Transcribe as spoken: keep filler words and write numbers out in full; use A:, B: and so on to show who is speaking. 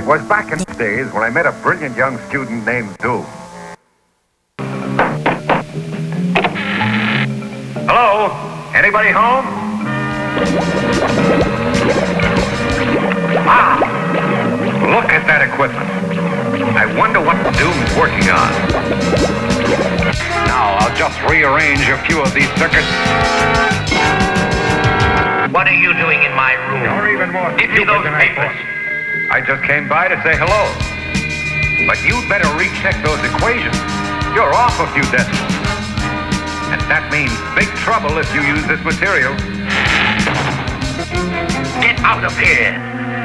A: was back in the days when I met a brilliant young student named Doom. Hello? Anybody home? Ah! Look at that equipment. I wonder what Doom's working on. Now, I'll just rearrange a few of these circuits.
B: What are you doing in my room?
A: You're even more
B: Give me those papers.
A: I just came by to say hello. But you'd better recheck those equations. You're off a few decimals. And that means big trouble if you use this material.
B: Get out of here.